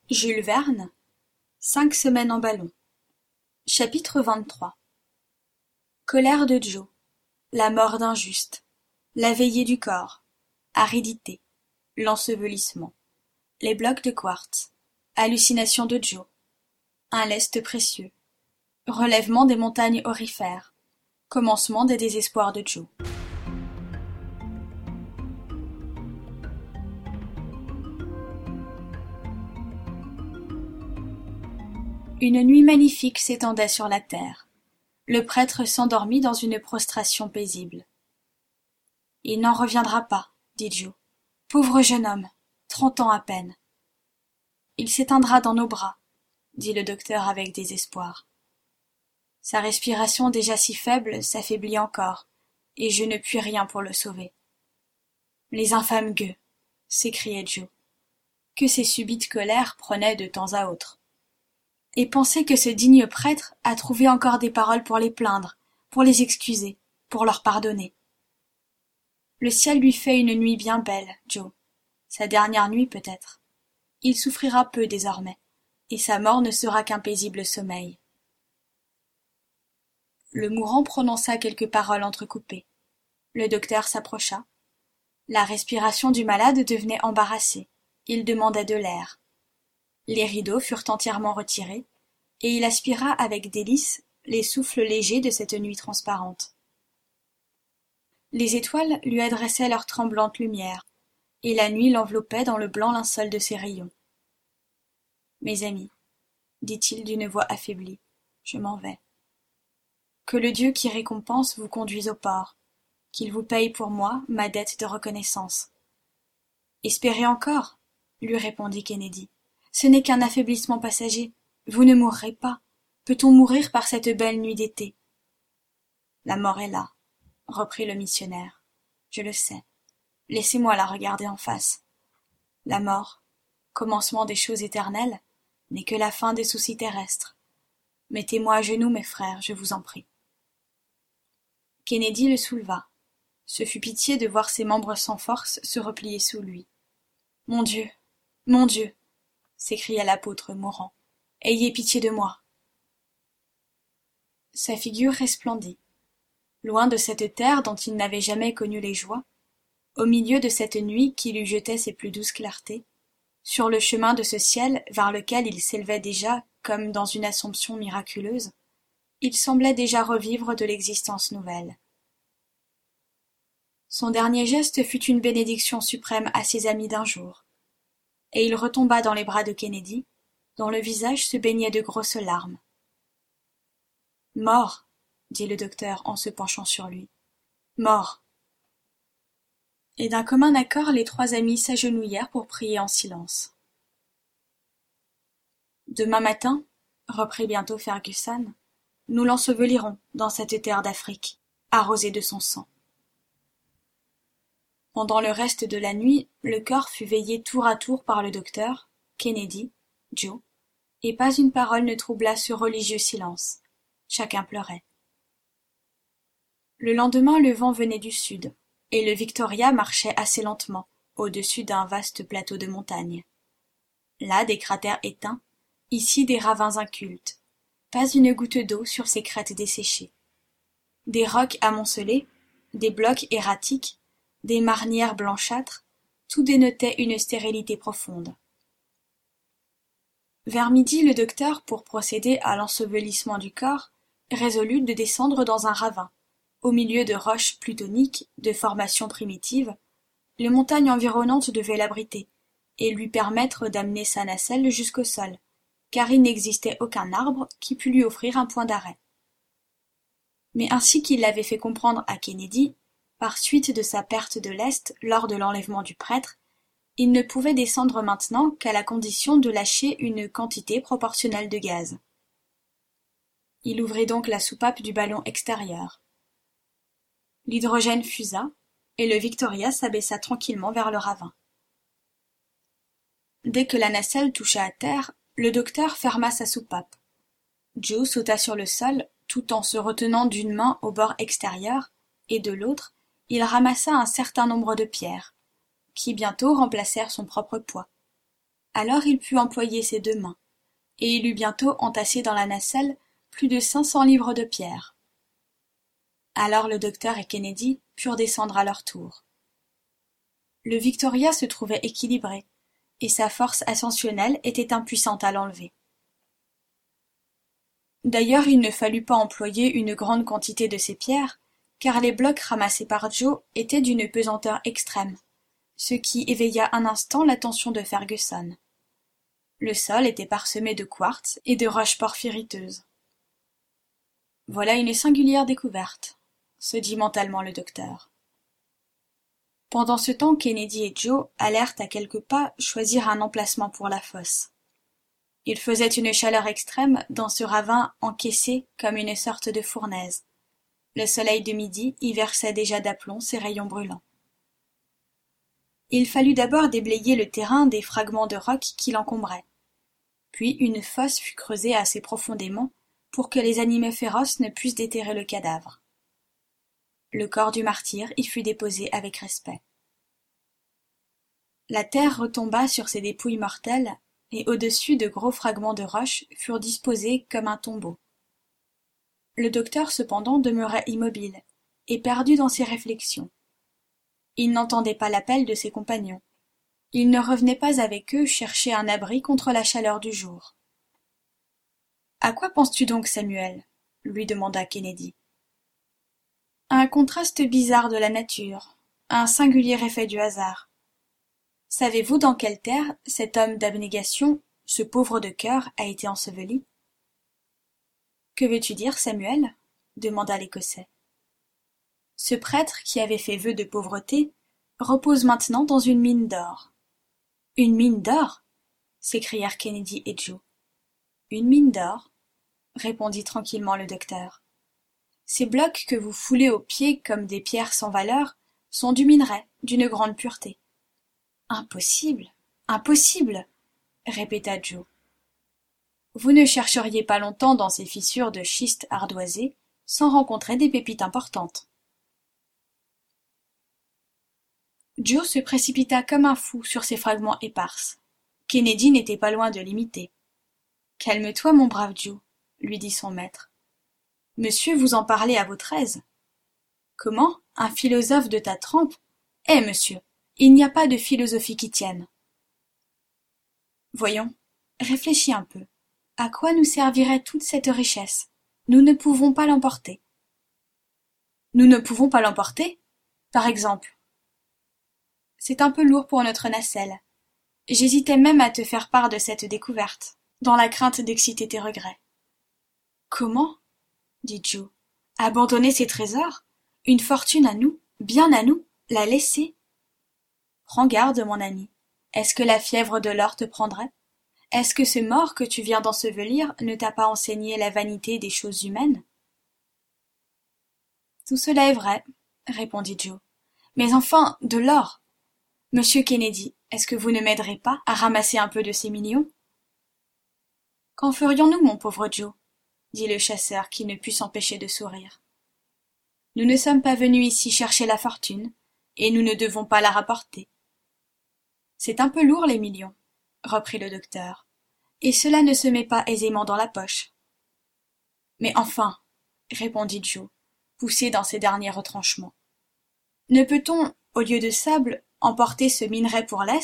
Jules Verne, 5 semaines en ballon. Chapitre 23. Colère de Joe, la mort d'un juste, la veillée du corps, aridité, l'ensevelissement, les blocs de quartz, hallucination de Joe, un lest précieux, relèvement des montagnes aurifères, commencement des désespoirs de Joe. Une nuit magnifique s'étendait sur la terre. Le prêtre s'endormit dans une prostration paisible. « Il n'en reviendra pas, dit Joe. Pauvre jeune homme, 30 ans à peine. Il s'éteindra dans nos bras, dit le docteur avec désespoir. Sa respiration déjà si faible s'affaiblit encore, et je ne puis rien pour le sauver. Les infâmes gueux, s'écriait Joe, que ces subites colères prenaient de temps à autre. Et penser que ce digne prêtre a trouvé encore des paroles pour les plaindre, pour les excuser, pour leur pardonner. Le ciel lui fait une nuit bien belle, Joe. Sa dernière nuit peut-être. Il souffrira peu désormais, et sa mort ne sera qu'un paisible sommeil. Le mourant prononça quelques paroles entrecoupées. Le docteur s'approcha. La respiration du malade devenait embarrassée. Il demandait de l'air. Les rideaux furent entièrement retirés, et il aspira avec délice les souffles légers de cette nuit transparente. Les étoiles lui adressaient leur tremblante lumière, et la nuit l'enveloppait dans le blanc linceul de ses rayons. « Mes amis, dit-il d'une voix affaiblie, je m'en vais. Que le Dieu qui récompense vous conduise au port, qu'il vous paye pour moi ma dette de reconnaissance. »« Espérez encore, » lui répondit Kennedy. « Ce n'est qu'un affaiblissement passager. Vous ne mourrez pas. Peut-on mourir par cette belle nuit d'été ? » « La mort est là, » reprit le missionnaire. « Je le sais. Laissez-moi la regarder en face. La mort, commencement des choses éternelles, n'est que la fin des soucis terrestres. Mettez-moi à genoux, mes frères, je vous en prie. » Kennedy le souleva. Ce fut pitié de voir ses membres sans force se replier sous lui. « Mon Dieu, mon Dieu !» s'écria l'apôtre mourant. « Ayez pitié de moi. » Sa figure resplendit. Loin de cette terre dont il n'avait jamais connu les joies, au milieu de cette nuit qui lui jetait ses plus douces clartés, sur le chemin de ce ciel vers lequel il s'élevait déjà comme dans une assomption miraculeuse, il semblait déjà revivre de l'existence nouvelle. Son dernier geste fut une bénédiction suprême à ses amis d'un jour, et il retomba dans les bras de Kennedy, dont le visage se baignait de grosses larmes. « Mort, » dit le docteur en se penchant sur lui. « Mort. » Et d'un commun accord les trois amis s'agenouillèrent pour prier en silence. « Demain matin, » reprit bientôt Fergusson, « nous l'ensevelirons dans cette terre d'Afrique, arrosée de son sang. » Pendant le reste de la nuit, le corps fut veillé tour à tour par le docteur, Kennedy, Joe, et pas une parole ne troubla ce religieux silence. Chacun pleurait. Le lendemain, le vent venait du sud, et le Victoria marchait assez lentement, au-dessus d'un vaste plateau de montagnes. Là, des cratères éteints, ici des ravins incultes, pas une goutte d'eau sur ces crêtes desséchées. Des rocs amoncelés, des blocs erratiques, des marnières blanchâtres, tout dénotait une stérilité profonde. Vers midi, le docteur, pour procéder à l'ensevelissement du corps, résolut de descendre dans un ravin. Au milieu de roches plutoniques, de formation primitive, les montagnes environnantes devaient l'abriter, et lui permettre d'amener sa nacelle jusqu'au sol, car il n'existait aucun arbre qui pût lui offrir un point d'arrêt. Mais ainsi qu'il l'avait fait comprendre à Kennedy, par suite de sa perte de lest lors de l'enlèvement du prêtre, il ne pouvait descendre maintenant qu'à la condition de lâcher une quantité proportionnelle de gaz. Il ouvrit donc la soupape du ballon extérieur. L'hydrogène fusa, et le Victoria s'abaissa tranquillement vers le ravin. Dès que la nacelle toucha à terre, le docteur ferma sa soupape. Joe sauta sur le sol, tout en se retenant d'une main au bord extérieur, et de l'autre, il ramassa un certain nombre de pierres, qui bientôt remplacèrent son propre poids. Alors il put employer ses 2 mains, et il eut bientôt entassé dans la nacelle plus de 500 livres de pierre. Alors le docteur et Kennedy purent descendre à leur tour. Le Victoria se trouvait équilibré, et sa force ascensionnelle était impuissante à l'enlever. D'ailleurs il ne fallut pas employer une grande quantité de ces pierres, car les blocs ramassés par Joe étaient d'une pesanteur extrême, ce qui éveilla un instant l'attention de Fergusson. Le sol était parsemé de quartz et de roches porphyriteuses. Voilà une singulière découverte, se dit mentalement le docteur. Pendant ce temps, Kennedy et Joe allèrent à quelques pas choisir un emplacement pour la fosse. Il faisait une chaleur extrême dans ce ravin encaissé comme une sorte de fournaise. Le soleil de midi y versait déjà d'aplomb ses rayons brûlants. Il fallut d'abord déblayer le terrain des fragments de roc qui l'encombraient. Puis une fosse fut creusée assez profondément pour que les animaux féroces ne puissent déterrer le cadavre. Le corps du martyr y fut déposé avec respect. La terre retomba sur ces dépouilles mortelles, et au-dessus de gros fragments de roche furent disposés comme un tombeau. Le docteur cependant demeurait immobile, et perdu dans ses réflexions. Il n'entendait pas l'appel de ses compagnons. Il ne revenait pas avec eux chercher un abri contre la chaleur du jour. « À quoi penses-tu donc, Samuel ?» lui demanda Kennedy. « À un contraste bizarre de la nature, à un singulier effet du hasard. Savez-vous dans quelle terre cet homme d'abnégation, ce pauvre de cœur, a été enseveli ?»« Que veux-tu dire, Samuel ?» demanda l'Écossais. « Ce prêtre qui avait fait vœu de pauvreté repose maintenant dans une mine d'or. »« Une mine d'or ?» s'écrièrent Kennedy et Joe. « Une mine d'or, » répondit tranquillement le docteur. « Ces blocs que vous foulez aux pieds comme des pierres sans valeur sont du minerai, d'une grande pureté. »« Impossible, impossible !» répéta Joe. « Vous ne chercheriez pas longtemps dans ces fissures de schiste ardoisé sans rencontrer des pépites importantes. » Joe se précipita comme un fou sur ces fragments épars. Kennedy n'était pas loin de l'imiter. « Calme-toi, mon brave Joe, » lui dit son maître. « Monsieur vous en parlez à votre aise. »« Comment, un philosophe de ta trempe ? Eh, monsieur, il n'y a pas de philosophie qui tienne. »« Voyons, réfléchis un peu. À quoi nous servirait toute cette richesse ? Nous ne pouvons pas l'emporter. »« Nous ne pouvons pas l'emporter ? Par exemple ? » « C'est un peu lourd pour notre nacelle. J'hésitais même à te faire part de cette découverte, dans la crainte d'exciter tes regrets. »« Comment ? » dit Joe. « Abandonner ces trésors ? Une fortune à nous, bien à nous, la laisser ? Prends garde, mon ami. Est-ce que la fièvre de l'or te prendrait ? Est-ce que ce mort que tu viens d'ensevelir ne t'a pas enseigné la vanité des choses humaines ? » Tout cela est vrai, répondit Joe. Mais enfin, de l'or ! Monsieur Kennedy, est-ce que vous ne m'aiderez pas à ramasser un peu de ces millions ? Qu'en ferions-nous, mon pauvre Joe ? dit le chasseur qui ne put s'empêcher de sourire. Nous ne sommes pas venus ici chercher la fortune, et nous ne devons pas la rapporter. C'est un peu lourd, les millions, reprit le docteur, et cela ne se met pas aisément dans la poche. Mais enfin, répondit Joe, poussé dans ses derniers retranchements, ne peut-on, au lieu de sable, emporter ce minerai pour l'Est ?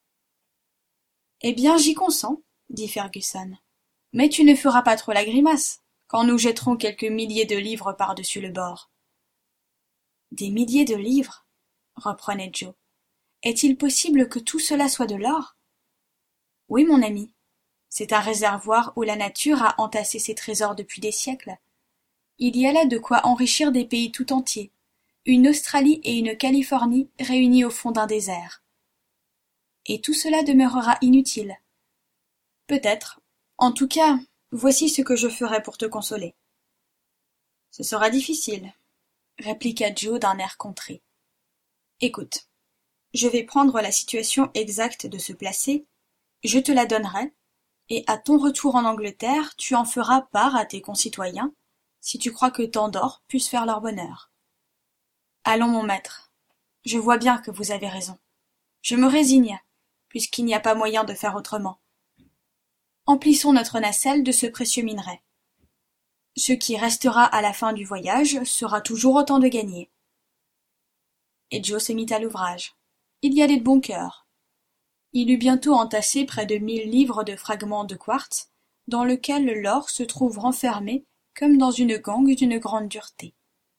Eh bien, j'y consens, dit Fergusson. Mais tu ne feras pas trop la grimace, quand nous jetterons quelques milliers de livres par-dessus le bord. Des milliers de livres, reprenait Joe. Est-il possible que tout cela soit de l'or ? Oui, mon ami. C'est un réservoir où la nature a entassé ses trésors depuis des siècles. Il y a là de quoi enrichir des pays tout entiers, une Australie et une Californie réunies au fond d'un désert. Et tout cela demeurera inutile. Peut-être. En tout cas, voici ce que je ferai pour te consoler. Ce sera difficile, répliqua Joe d'un air contré. Écoute, je vais prendre la situation exacte de ce placé, je te la donnerai, et à ton retour en Angleterre, tu en feras part à tes concitoyens, si tu crois que tant d'or puisse faire leur bonheur. Allons, mon maître. Je vois bien que vous avez raison. Je me résigne. puisqu'il n'y a pas moyen de faire autrement. Emplissons notre nacelle de ce précieux minerai. Ce qui restera à la fin du voyage sera toujours autant de gagné. » Et Joe se mit à l'ouvrage. Il y allait de bon cœur. Il eut bientôt entassé près de 1000 livres de fragments de quartz, dans lequel l'or se trouve renfermé comme dans une gangue d'une grande dureté.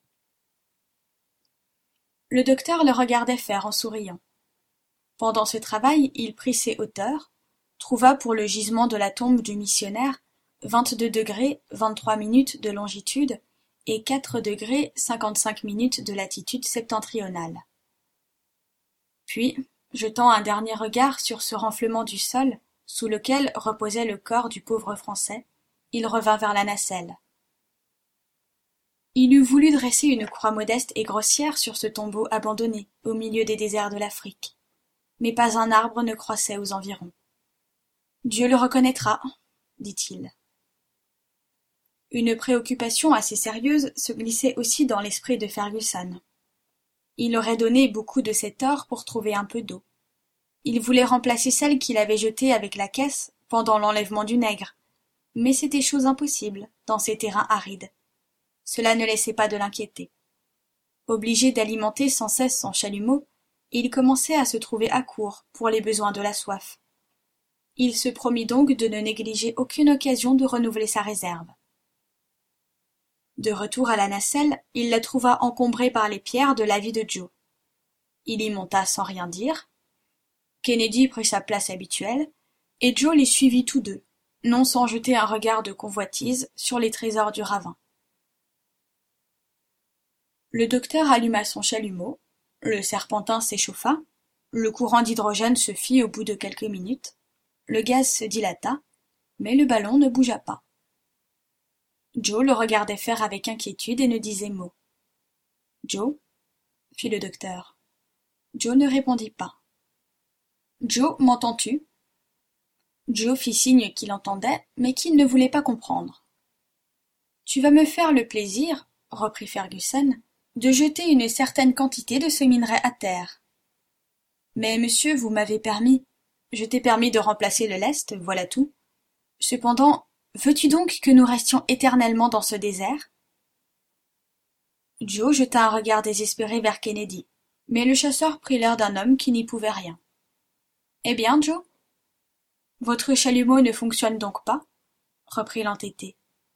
Le docteur le regardait faire en souriant. Pendant ce travail, il prit ses hauteurs, trouva pour le gisement de la tombe du missionnaire 22° 23' de longitude et 4° 55' de latitude septentrionale. Puis, jetant un dernier regard sur ce renflement du sol, sous lequel reposait le corps du pauvre Français, il revint vers la nacelle. Il eût voulu dresser une croix modeste et grossière sur ce tombeau abandonné au milieu des déserts de l'Afrique, mais pas un arbre ne croissait aux environs. « Dieu le reconnaîtra, » dit-il. Une préoccupation assez sérieuse se glissait aussi dans l'esprit de Fergusson. Il aurait donné beaucoup de cet or pour trouver un peu d'eau. Il voulait remplacer celle qu'il avait jetée avec la caisse pendant l'enlèvement du nègre, mais c'était chose impossible dans ces terrains arides. Cela ne laissait pas de l'inquiéter. Obligé d'alimenter sans cesse son chalumeau, il commençait à se trouver à court pour les besoins de la soif. Il se promit donc de ne négliger aucune occasion de renouveler sa réserve. De retour à la nacelle, il la trouva encombrée par les pierres de la vie de Joe. Il y monta sans rien dire. Kennedy prit sa place habituelle, et Joe les suivit tous deux, non sans jeter un regard de convoitise sur les trésors du ravin. Le docteur alluma son chalumeau, le serpentin s'échauffa, le courant d'hydrogène se fit au bout de quelques minutes, le gaz se dilata, mais le ballon ne bougea pas. Joe le regardait faire avec inquiétude et ne disait mot. « Joe ?» fit le docteur. Joe ne répondit pas. « Joe, m'entends-tu » Joe fit signe qu'il entendait, mais qu'il ne voulait pas comprendre. « Tu vas me faire le plaisir, » reprit Fergusson, « de jeter une certaine quantité de ce minerai à terre. »« Mais, monsieur, vous m'avez permis. Je t'ai permis de remplacer le lest, voilà tout. Cependant, veux-tu donc que nous restions éternellement dans ce désert ?» Joe jeta un regard désespéré vers Kennedy, mais le chasseur prit l'air d'un homme qui n'y pouvait rien. « Eh bien, Joe ? Votre chalumeau ne fonctionne donc pas ? » reprit l'entêté.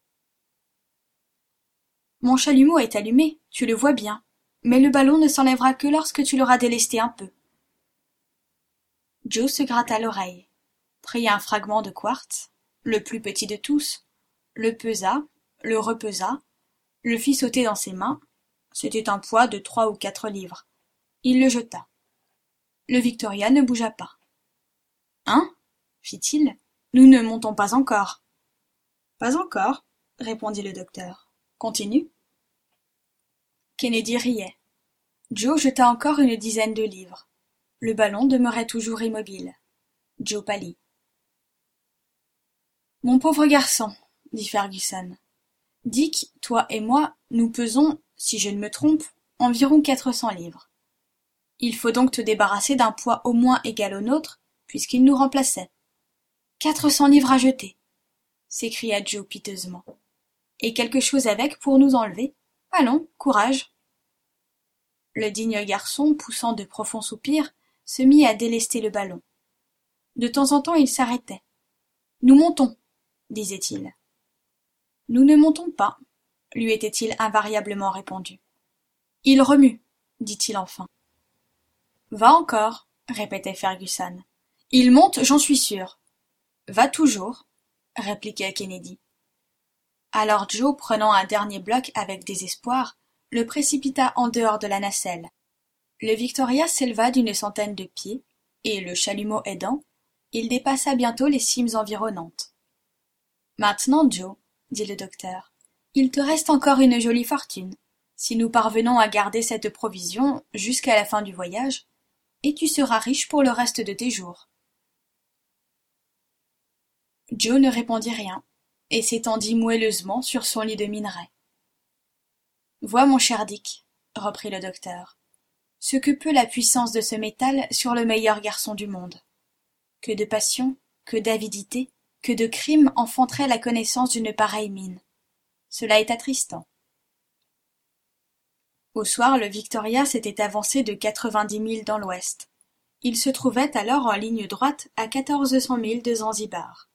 « Mon chalumeau est allumé, tu le vois bien, mais le ballon ne s'enlèvera que lorsque tu l'auras délesté un peu. » Joe se gratta l'oreille, prit un fragment de quartz, le plus petit de tous, le pesa, le repesa, le fit sauter dans ses mains. C'était un poids de 3 ou 4 livres. Il le jeta. Le Victoria ne bougea pas. « Hein ? » fit-il. « Nous ne montons pas encore. »« Pas encore, » répondit le docteur. « Continue. » Kennedy riait. Joe jeta encore une dizaine de livres. Le ballon demeurait toujours immobile. Joe pâlit. « Mon pauvre garçon, » dit Fergusson, « Dick, toi et moi, nous pesons, si je ne me trompe, environ 400 livres. Il faut donc te débarrasser d'un poids au moins égal au nôtre, puisqu'il nous remplaçait. 400 livres à jeter !» s'écria Joe piteusement. « Et quelque chose avec pour nous enlever. Allons, courage !» Le digne garçon, poussant de profonds soupirs, se mit à délester le ballon. De temps en temps il s'arrêtait. « Nous montons !» disait-il. « Nous ne montons pas !» lui était-il invariablement répondu. « Il remue !» dit-il enfin. « Va encore !» répétait Fergusson. « Il monte, j'en suis sûr. »« Va toujours !» répliquait Kennedy. Alors Joe, prenant un dernier bloc avec désespoir, le précipita en dehors de la nacelle. Le Victoria s'éleva d'une centaine de pieds, et, le chalumeau aidant, il dépassa bientôt les cimes environnantes. « Maintenant, Joe, » dit le docteur, « il te reste encore une jolie fortune, si nous parvenons à garder cette provision jusqu'à la fin du voyage, et tu seras riche pour le reste de tes jours. » Joe ne répondit rien, et s'étendit moelleusement sur son lit de minerai. « Vois, mon cher Dick, » reprit le docteur, « ce que peut la puissance de ce métal sur le meilleur garçon du monde. Que de passion, que d'avidité, que de crimes enfanteraient la connaissance d'une pareille mine. Cela est attristant. Au soir, le Victoria s'était avancé de 90 milles dans l'ouest. Il se trouvait alors en ligne droite à 1400 milles de Zanzibar.